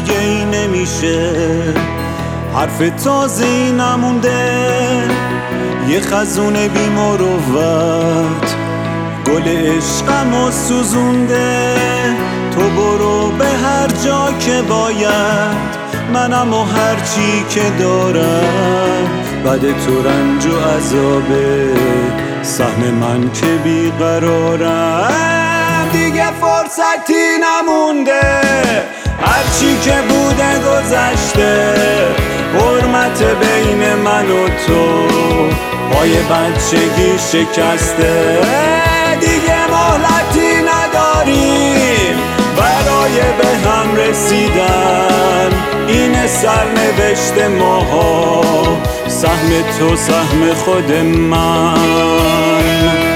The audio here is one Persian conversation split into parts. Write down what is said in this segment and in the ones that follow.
دیگه ای نمیشه، حرف تازه ای نمونده، یه خزون بی مروت گل عشقمو سوزونده. تو برو به هر جا که باید، منم و هر چی که دارم، بعد تو رنج و عذابه سهم من که بیقرارم. دیگه فرصتی نمونده، هرچی که بوده گذشته، حرمت بین من و تو پای بچگی شکسته. دیگه مهلتی نداریم برای به هم رسیدن، این سرنوشت ماها، سهم تو سهم خود من.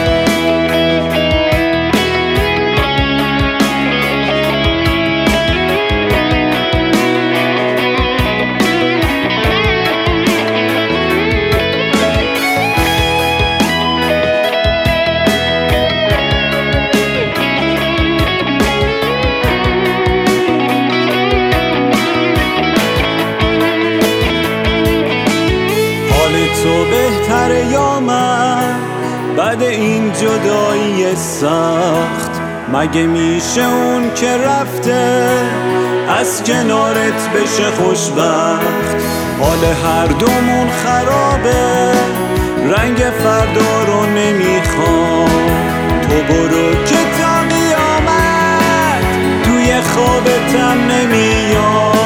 تو بهتره یا من بعد این جدایی سخت؟ مگه میشه اون که رفته از کنارت بشه خوشبخت؟ حال هر دومون خرابه، رنگ فردا رو نمیخوام. تو برو که تا قیامت توی خوابتم نمیاد.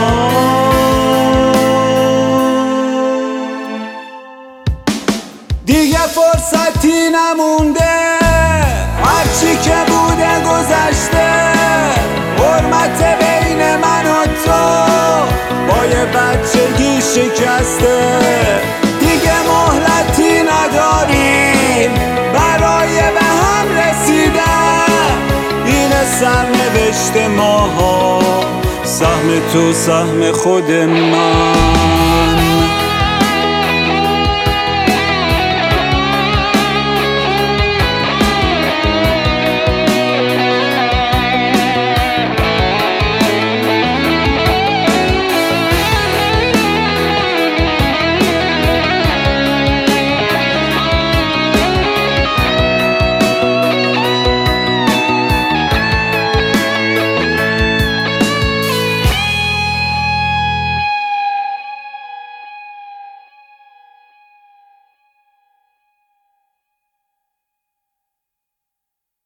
دیگه فرصتی نمونده، هرچی که بوده گذشته، حرمت بین من و تو با یه بچگی شکسته. دیگه مهلتی نداریم برای به هم رسیدن، این سرنوشت ماها، سهم تو سهم خود من.